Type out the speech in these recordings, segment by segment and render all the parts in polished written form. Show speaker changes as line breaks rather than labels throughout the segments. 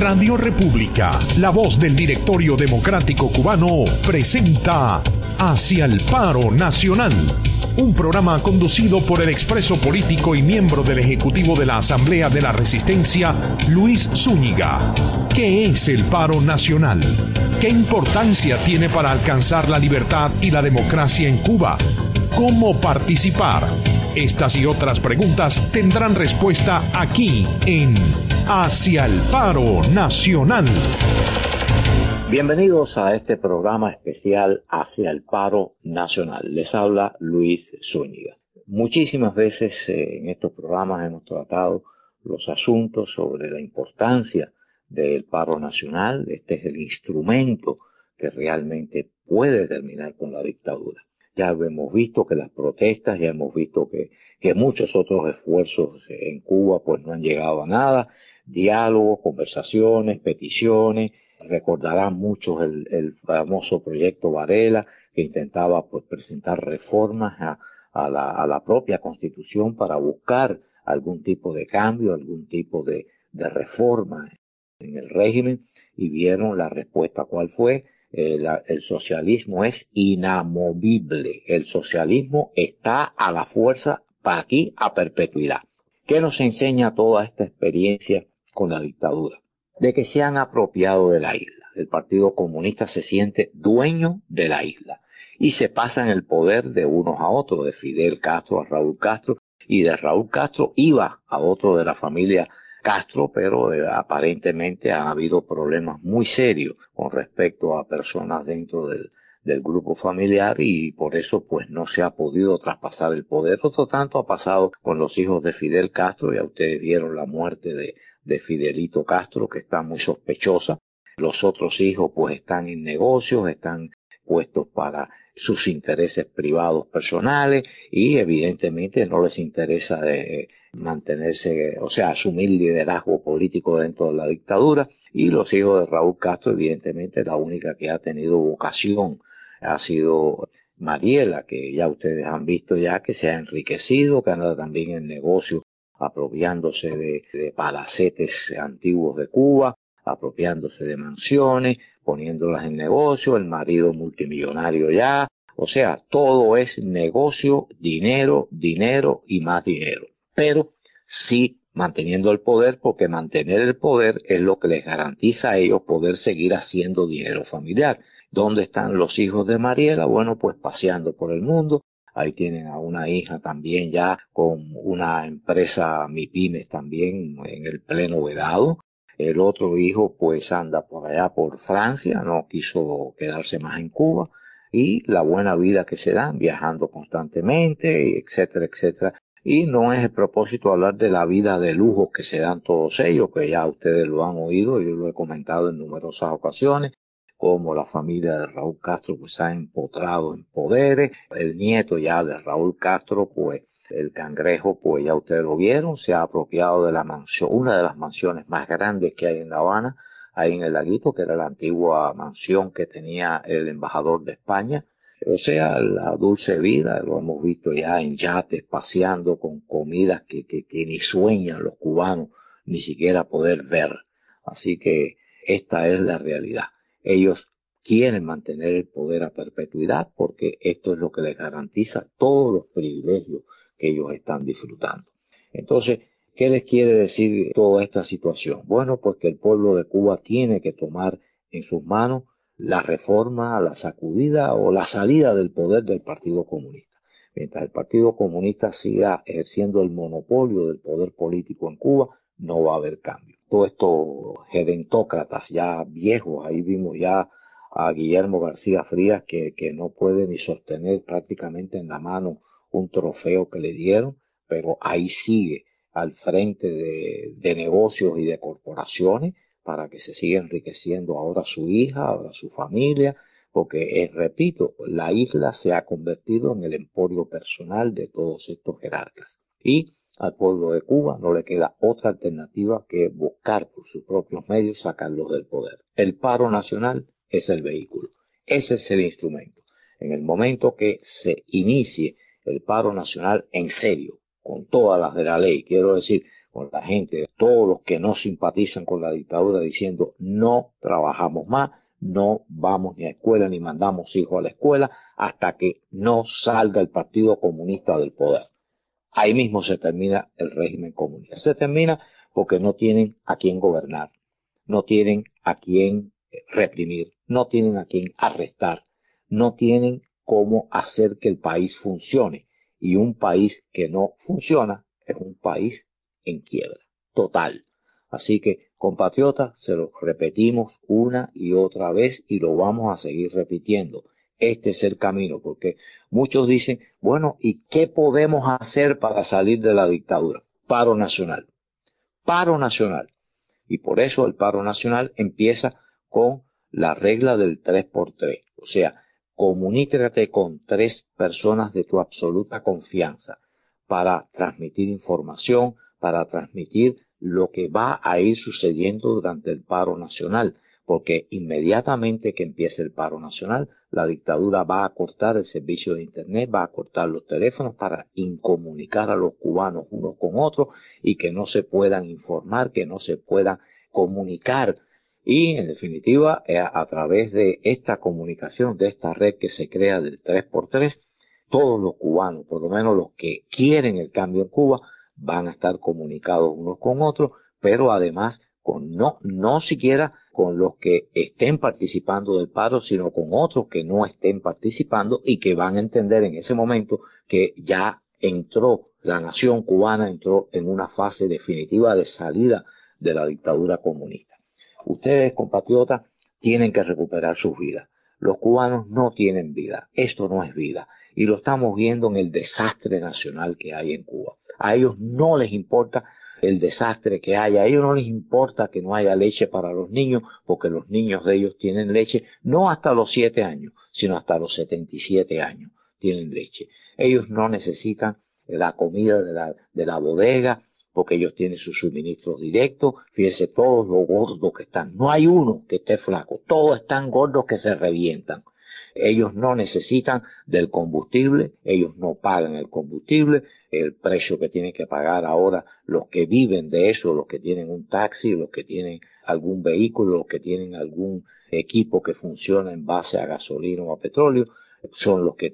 Radio República, la voz del Directorio Democrático Cubano, presenta Hacia el Paro Nacional, un programa conducido por el expreso político y miembro del Ejecutivo de la Asamblea de la Resistencia, Luis Zúñiga. ¿Qué es el paro nacional? ¿Qué importancia tiene para alcanzar la libertad y la democracia en Cuba? ¿Cómo participar? Estas y otras preguntas tendrán respuesta aquí en Hacia el Paro Nacional.
Bienvenidos a este programa especial Hacia el Paro Nacional. Les habla Luis Zúñiga. Muchísimas veces en estos programas hemos tratado los asuntos sobre la importancia del paro nacional. Este es el instrumento que realmente puede terminar con la dictadura. Ya hemos visto que las protestas, ya hemos visto que muchos otros esfuerzos en Cuba pues no han llegado a nada. Diálogos, conversaciones, peticiones. Recordarán muchos el famoso proyecto Varela, que intentaba pues presentar reformas a la propia Constitución para buscar algún tipo de cambio, algún tipo de reforma en el régimen, y vieron la respuesta. ¿Cuál fue? El socialismo es inamovible. El socialismo está a la fuerza para aquí a perpetuidad. ¿Qué nos enseña toda esta experiencia con la dictadura? De que se han apropiado de la isla. El Partido Comunista se siente dueño de la isla y se pasan el poder de unos a otros, de Fidel Castro a Raúl Castro, y de Raúl Castro iba a otro de la familia Castro, pero aparentemente ha habido problemas muy serios con respecto a personas dentro del grupo familiar, y por eso pues no se ha podido traspasar el poder. Otro tanto ha pasado con los hijos de Fidel Castro. Ya ustedes vieron la muerte de Fidelito Castro, que está muy sospechosa. Los otros hijos pues están en negocios, están puestos para sus intereses privados personales, y evidentemente no les interesa mantenerse, o sea, asumir liderazgo político dentro de la dictadura. Y los hijos de Raúl Castro, evidentemente la única que ha tenido vocación ha sido Mariela, que ya ustedes han visto ya que se ha enriquecido, que anda también en negocios apropiándose de palacetes antiguos de Cuba, apropiándose de mansiones, poniéndolas en negocio, el marido multimillonario ya. O sea, todo es negocio, dinero, dinero y más dinero. Pero sí manteniendo el poder, porque mantener el poder es lo que les garantiza a ellos poder seguir haciendo dinero familiar. ¿Dónde están los hijos de Mariela? Bueno, pues paseando por el mundo. Ahí tienen a una hija también ya con una empresa MIPYMES también en el pleno vedado. El otro hijo pues anda por allá por Francia, no quiso quedarse más en Cuba, y la buena vida que se dan viajando constantemente, etcétera, etcétera. Y no es el propósito hablar de la vida de lujo que se dan todos ellos, que ya ustedes lo han oído, yo lo he comentado en numerosas ocasiones, como la familia de Raúl Castro pues se ha empotrado en poderes. El nieto ya de Raúl Castro, pues el Cangrejo, pues ya ustedes lo vieron, se ha apropiado de la mansión, una de las mansiones más grandes que hay en La Habana, ahí en el Laguito, que era la antigua mansión que tenía el embajador de España. O sea, la dulce vida, lo hemos visto ya en yates, paseando con comidas que ni sueñan los cubanos ni siquiera poder ver. Así que esta es la realidad. Ellos quieren mantener el poder a perpetuidad porque esto es lo que les garantiza todos los privilegios que ellos están disfrutando. Entonces, ¿qué les quiere decir toda esta situación? Bueno, pues que el pueblo de Cuba tiene que tomar en sus manos la reforma, la sacudida o la salida del poder del Partido Comunista. Mientras el Partido Comunista siga ejerciendo el monopolio del poder político en Cuba, no va a haber cambio. Todos estos gedentócratas ya viejos, ahí vimos ya a Guillermo García Frías que no puede ni sostener prácticamente en la mano un trofeo que le dieron, pero ahí sigue al frente de negocios y de corporaciones para que se siga enriqueciendo ahora su hija, ahora su familia, porque, repito, la isla se ha convertido en el emporio personal de todos estos jerarcas. Y al pueblo de Cuba no le queda otra alternativa que buscar por sus propios medios sacarlos del poder. El paro nacional es el vehículo, ese es el instrumento. En el momento que se inicie el paro nacional en serio, con todas las de la ley, quiero decir, con la gente, todos los que no simpatizan con la dictadura, diciendo no trabajamos más, no vamos ni a escuela ni mandamos hijos a la escuela hasta que no salga el Partido Comunista del poder. Ahí mismo se termina el régimen comunista. Se termina porque no tienen a quién gobernar, no tienen a quién reprimir, no tienen a quién arrestar, no tienen cómo hacer que el país funcione. Y un país que no funciona es un país en quiebra total. Así que, compatriotas, se lo repetimos una y otra vez y lo vamos a seguir repitiendo. Este es el camino, porque muchos dicen, bueno, ¿y qué podemos hacer para salir de la dictadura? Paro nacional. Paro nacional. Y por eso el paro nacional empieza con la regla del 3x3. O sea, comunícate con 3 personas de tu absoluta confianza para transmitir información, para transmitir lo que va a ir sucediendo durante el paro nacional. Porque inmediatamente que empiece el paro nacional, la dictadura va a cortar el servicio de internet, va a cortar los teléfonos para incomunicar a los cubanos unos con otros y que no se puedan informar, que no se puedan comunicar. Y en definitiva, a través de esta comunicación, de esta red que se crea del 3x3, todos los cubanos, por lo menos los que quieren el cambio en Cuba, van a estar comunicados unos con otros, pero además no siquiera con los que estén participando del paro, sino con otros que no estén participando y que van a entender en ese momento que ya la nación cubana entró en una fase definitiva de salida de la dictadura comunista. Ustedes, compatriotas, tienen que recuperar sus vidas. Los cubanos no tienen vida. Esto no es vida. Y lo estamos viendo en el desastre nacional que hay en Cuba. A ellos no les importa el desastre que haya. A ellos no les importa que no haya leche para los niños, porque los niños de ellos tienen leche no hasta los 7 años, sino hasta los 77 años tienen leche. Ellos no necesitan la comida de la bodega, porque ellos tienen sus suministros directos. Fíjense todos los gordos que están. No hay uno que esté flaco. Todos están gordos que se revientan. Ellos no necesitan del combustible, ellos no pagan el combustible, el precio que tienen que pagar ahora los que viven de eso, los que tienen un taxi, los que tienen algún vehículo, los que tienen algún equipo que funciona en base a gasolina o a petróleo, son los que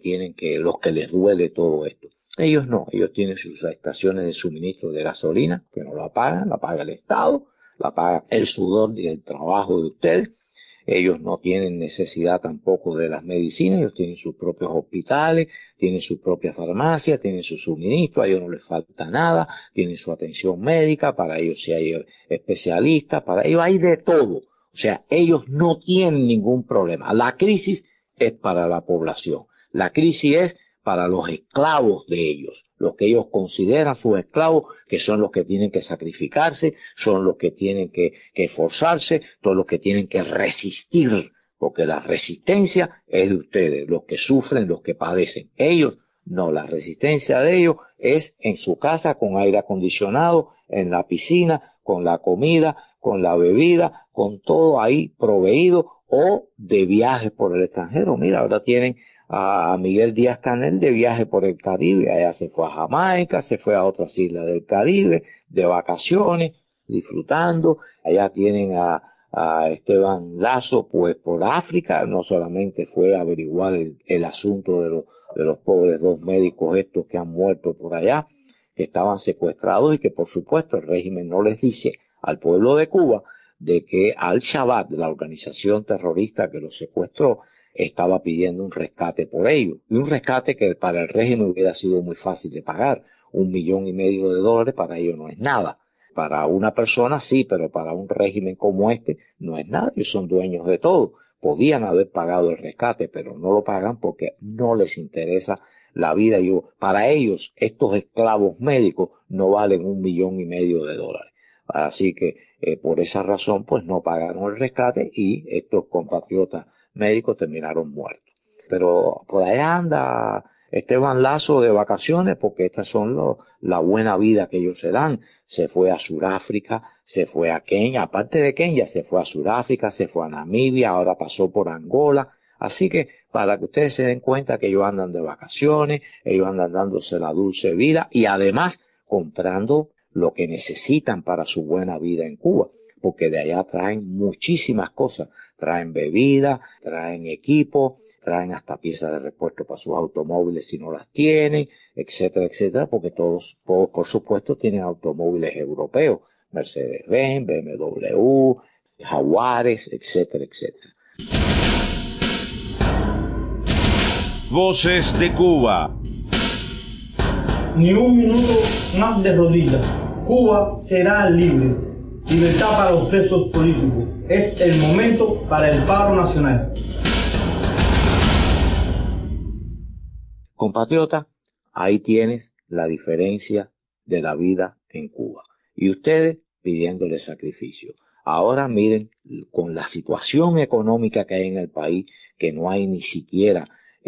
les duele todo esto. Ellos no, ellos tienen sus estaciones de suministro de gasolina, que no la paga el Estado, la paga el sudor y el trabajo de ustedes. Ellos no tienen necesidad tampoco de las medicinas, ellos tienen sus propios hospitales, tienen sus propias farmacias, tienen su suministro, a ellos no les falta nada, tienen su atención médica, para ellos si hay especialistas, para ellos hay de todo. O sea, ellos no tienen ningún problema. La crisis es para la población. La crisis es para los esclavos de ellos, los que ellos consideran sus esclavos, que son los que tienen que sacrificarse, son los que tienen que esforzarse, todos los que tienen que resistir, porque la resistencia es de ustedes, los que sufren, los que padecen. Ellos no, la resistencia de ellos es en su casa con aire acondicionado, en la piscina, con la comida, con la bebida, con todo ahí proveído o de viajes por el extranjero. Mira, ahora tienen a Miguel Díaz-Canel de viaje por el Caribe. Allá se fue a Jamaica, se fue a otras islas del Caribe, de vacaciones, disfrutando. Allá tienen a Esteban Lazo, pues por África. No solamente fue a averiguar el asunto de los pobres 2 médicos estos que han muerto por allá, que estaban secuestrados y que por supuesto el régimen no les dice al pueblo de Cuba de que Al-Shabaab, la organización terrorista que los secuestró, estaba pidiendo un rescate por ellos. Y un rescate que para el régimen hubiera sido muy fácil de pagar. $1,500,000 para ellos no es nada. Para una persona sí, pero para un régimen como este no es nada. Ellos son dueños de todo. Podían haber pagado el rescate, pero no lo pagan porque no les interesa la vida. Para ellos, estos esclavos médicos no valen $1,500,000. Así que por esa razón, pues no pagaron el rescate y estos compatriotas médicos terminaron muertos. Pero por allá anda Esteban Lazo de vacaciones, porque estas son la buena vida que ellos se dan. Se fue a Sudáfrica, se fue a Kenia, aparte de Kenia, se fue a Sudáfrica, se fue a Namibia, ahora pasó por Angola. Así que para que ustedes se den cuenta que ellos andan de vacaciones, ellos andan dándose la dulce vida y además comprando lo que necesitan para su buena vida en Cuba, porque de allá traen muchísimas cosas, traen bebidas, traen equipo, traen hasta piezas de repuesto para sus automóviles si no las tienen, etcétera, etcétera, porque todos por supuesto tienen automóviles europeos, Mercedes-Benz, BMW, Jaguares, etcétera, etcétera.
Voces de Cuba.
Ni un minuto más de rodillas. Cuba será libre. Libertad para los presos políticos. Es el momento para el paro nacional.
Compatriota, ahí tienes la diferencia de la vida en Cuba. Y ustedes pidiéndole sacrificio. Ahora miren, con la situación económica que hay en el país, que no hay ni siquiera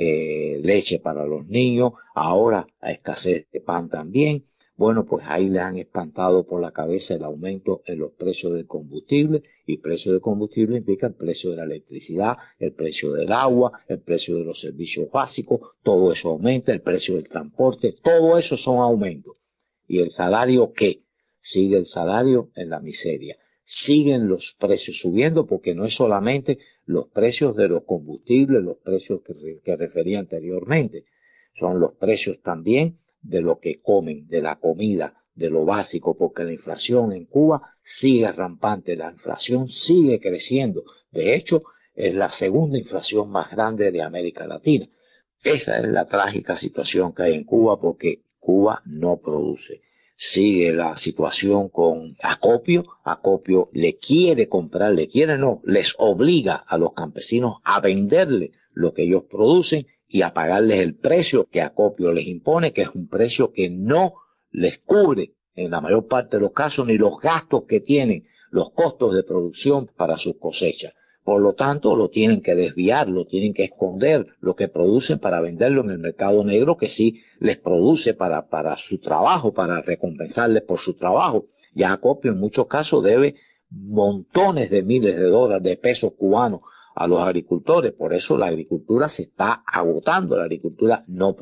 leche para los niños, ahora a escasez de pan también. Bueno, pues ahí le han espantado por la cabeza el aumento en los precios del combustible, y precio de combustible implica el precio de la electricidad, el precio del agua, el precio de los servicios básicos, todo eso aumenta, el precio del transporte, todo eso son aumentos. ¿Y el salario qué? Sigue el salario en la miseria. Siguen los precios subiendo, porque no es solamente los precios de los combustibles, los precios que refería anteriormente, son los precios también de lo que comen, de la comida, de lo básico, porque la inflación en Cuba sigue rampante, la inflación sigue creciendo. De hecho, es la segunda inflación más grande de América Latina. Esa es la trágica situación que hay en Cuba, porque Cuba no produce. Sigue la situación con acopio. Acopio le quiere comprar, les obliga a los campesinos a venderle lo que ellos producen y a pagarles el precio que Acopio les impone, que es un precio que no les cubre en la mayor parte de los casos ni los gastos que tienen, los costos de producción para sus cosechas. Por lo tanto, lo tienen que desviar, lo tienen que esconder, lo que producen, para venderlo en el mercado negro, que sí les produce para su trabajo, para recompensarles por su trabajo. Ya Acopio en muchos casos debe montones de miles de dólares, de pesos cubanos a los agricultores. Por eso la agricultura se está agotando, la agricultura no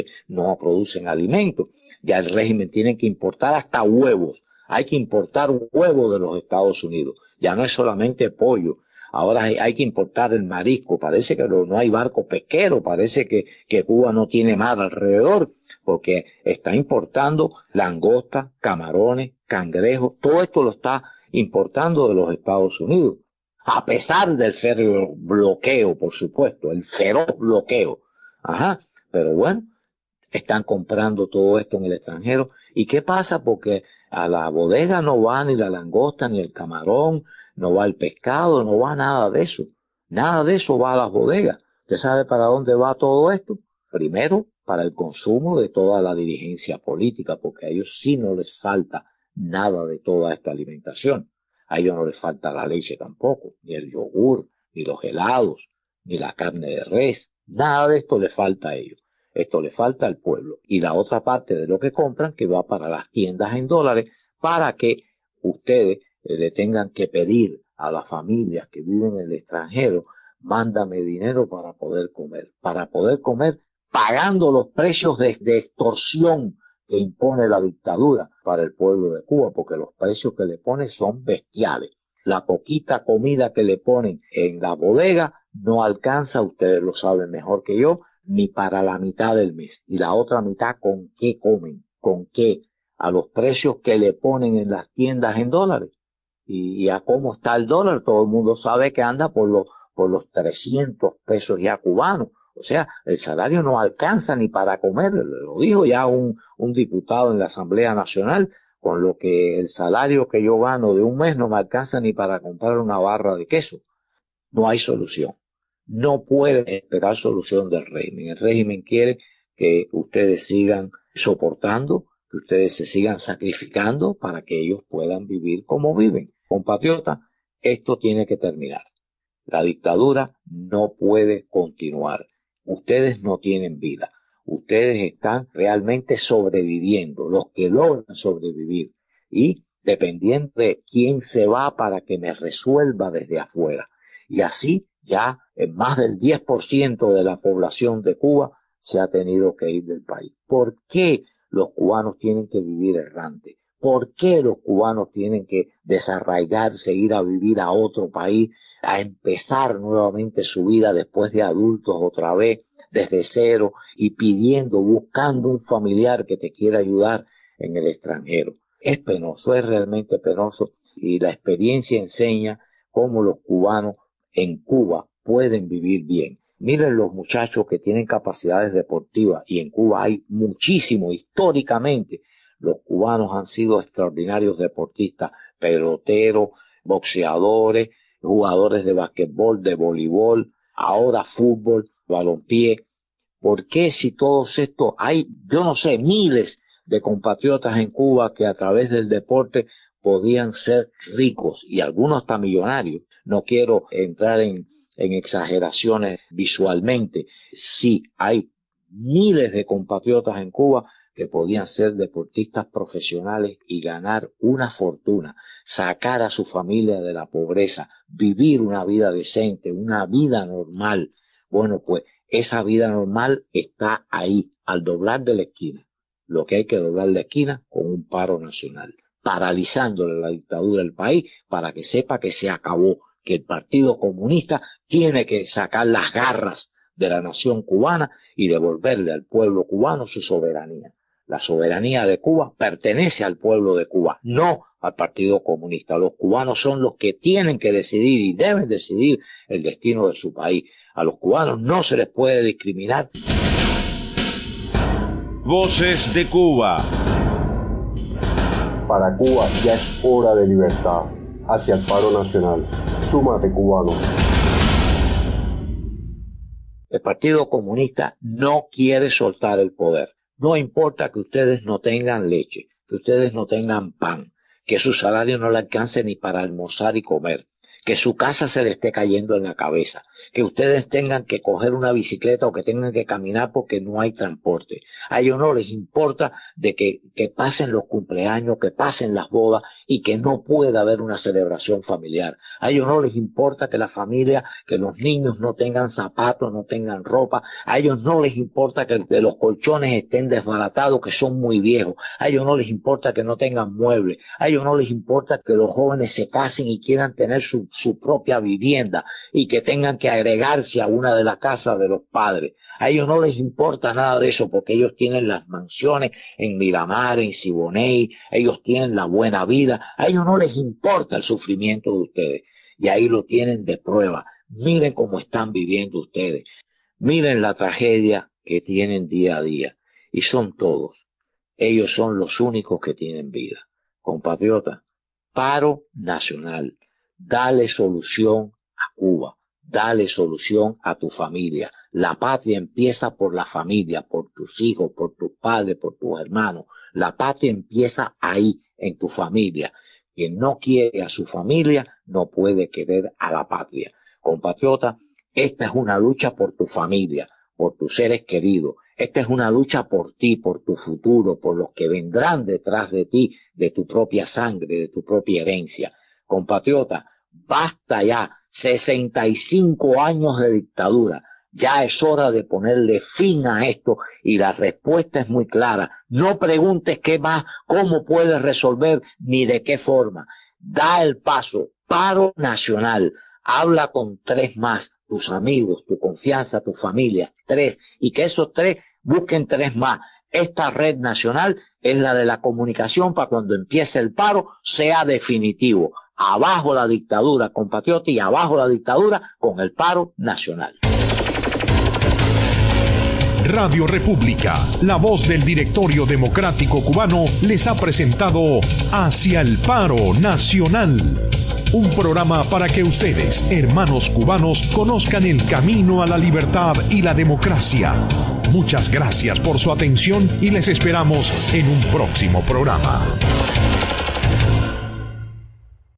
producen alimentos. Ya el régimen tiene que importar hasta huevos. Hay que importar huevos de los Estados Unidos. Ya no es solamente pollo. Ahora hay que importar el marisco. Parece que no hay barco pesquero. Parece que Cuba no tiene mar alrededor, porque está importando langosta, camarones, cangrejos. Todo esto lo está importando de los Estados Unidos. A pesar del férreo bloqueo, por supuesto, el feroz bloqueo. Pero bueno, están comprando todo esto en el extranjero. ¿Y qué pasa? Porque a la bodega no va ni la langosta, ni el camarón, no va el pescado, no va nada de eso. Nada de eso va a las bodegas. ¿Usted sabe para dónde va todo esto? Primero, para el consumo de toda la dirigencia política, porque a ellos sí no les falta nada de toda esta alimentación. A ellos no les falta la leche tampoco, ni el yogur, ni los helados, ni la carne de res. Nada de esto les falta a ellos. Esto le falta al pueblo. Y la otra parte de lo que compran, que va para las tiendas en dólares, para que ustedes le tengan que pedir a las familias que viven en el extranjero: mándame dinero para poder comer, pagando los precios de extorsión que impone la dictadura para el pueblo de Cuba, porque los precios que le ponen son bestiales. La poquita comida que le ponen en la bodega no alcanza, ustedes lo saben mejor que yo, ni para la mitad del mes. Y la otra mitad, ¿con qué comen? ¿Con qué? A los precios que le ponen en las tiendas en dólares. Y a cómo está el dólar, todo el mundo sabe que anda por los 300 pesos ya cubanos. O sea, el salario no alcanza ni para comer. Lo dijo ya un diputado en la Asamblea Nacional: con lo que el salario que yo gano de un mes no me alcanza ni para comprar una barra de queso. No hay solución. No pueden esperar solución del régimen. El régimen quiere que ustedes sigan soportando, que ustedes se sigan sacrificando para que ellos puedan vivir como viven. Compatriotas, esto tiene que terminar. La dictadura no puede continuar. Ustedes no tienen vida. Ustedes están realmente sobreviviendo, los que logran sobrevivir, y dependiendo de quién se va para que me resuelva desde afuera. Y así ya más del 10% de la población de Cuba se ha tenido que ir del país. ¿Por qué los cubanos tienen que vivir errantes? ¿Por qué los cubanos tienen que desarraigarse, ir a vivir a otro país, a empezar nuevamente su vida después de adultos otra vez, desde cero, y buscando un familiar que te quiera ayudar en el extranjero? Es penoso, es realmente penoso, y la experiencia enseña cómo los cubanos en Cuba pueden vivir bien. Miren los muchachos que tienen capacidades deportivas, y en Cuba hay muchísimo. Históricamente los cubanos han sido extraordinarios deportistas, peloteros, boxeadores, jugadores de basquetbol, de voleibol, ahora fútbol, balompié. ¿Por qué si todos estos, hay, yo no sé, miles de compatriotas en Cuba que a través del deporte podían ser ricos y algunos hasta millonarios? No quiero entrar en exageraciones visualmente. Sí, hay miles de compatriotas en Cuba que podían ser deportistas profesionales y ganar una fortuna, sacar a su familia de la pobreza, vivir una vida decente, una vida normal. Bueno, pues esa vida normal está ahí, al doblar de la esquina. Lo que hay que doblar la esquina con un paro nacional, paralizándole la dictadura del país para que sepa que se acabó, que el Partido Comunista tiene que sacar las garras de la nación cubana y devolverle al pueblo cubano su soberanía. La soberanía de Cuba pertenece al pueblo de Cuba, no al Partido Comunista. Los cubanos son los que tienen que decidir y deben decidir el destino de su país. A los cubanos no se les puede discriminar.
Voces de Cuba.
Para Cuba ya es hora de libertad. Hacia el paro nacional. Súmate, cubano.
El Partido Comunista no quiere soltar el poder. No importa que ustedes no tengan leche, que ustedes no tengan pan, que su salario no le alcance ni para almorzar y comer, que su casa se le esté cayendo en la cabeza, que ustedes tengan que coger una bicicleta o que tengan que caminar porque no hay transporte. A ellos no les importa de que pasen los cumpleaños, que pasen las bodas y que no pueda haber una celebración familiar. A ellos no les importa que la familia, que los niños no tengan zapatos, no tengan ropa. A ellos no les importa que los colchones estén desbaratados, que son muy viejos. A ellos no les importa que no tengan muebles. A ellos no les importa que los jóvenes se casen y quieran tener su propia vivienda y que tengan que agregarse a una de las casas de los padres. A ellos no les importa nada de eso porque ellos tienen las mansiones en Miramar, en Siboney, ellos tienen la buena vida. A ellos no les importa el sufrimiento de ustedes y ahí lo tienen de prueba. Miren cómo están viviendo ustedes. Miren la tragedia que tienen día a día y son todos. Ellos son los únicos que tienen vida. Compatriotas, paro nacional. Dale solución a Cuba, dale solución a tu familia. La patria empieza por la familia, por tus hijos, por tus padres, por tus hermanos. La patria empieza ahí, en tu familia. Quien no quiere a su familia no puede querer a la patria. Compatriota, esta es una lucha por tu familia, por tus seres queridos. Esta es una lucha por ti, por tu futuro, por los que vendrán detrás de ti, de tu propia sangre, de tu propia herencia. Compatriota, basta ya, 65 años de dictadura, ya es hora de ponerle fin a esto y la respuesta es muy clara. No preguntes qué más, cómo puedes resolver, ni de qué forma. Da el paso, paro nacional, habla con 3 más, tus amigos, tu confianza, tu familia, 3, y que esos 3 busquen 3 más. Esta red nacional es la de la comunicación para cuando empiece el paro sea definitivo. Abajo la dictadura, compatriota, y abajo la dictadura con el paro nacional.
Radio República, la voz del Directorio Democrático Cubano, les ha presentado Hacia el Paro Nacional. Un programa para que ustedes, hermanos cubanos, conozcan el camino a la libertad y la democracia. Muchas gracias por su atención y les esperamos en un próximo programa.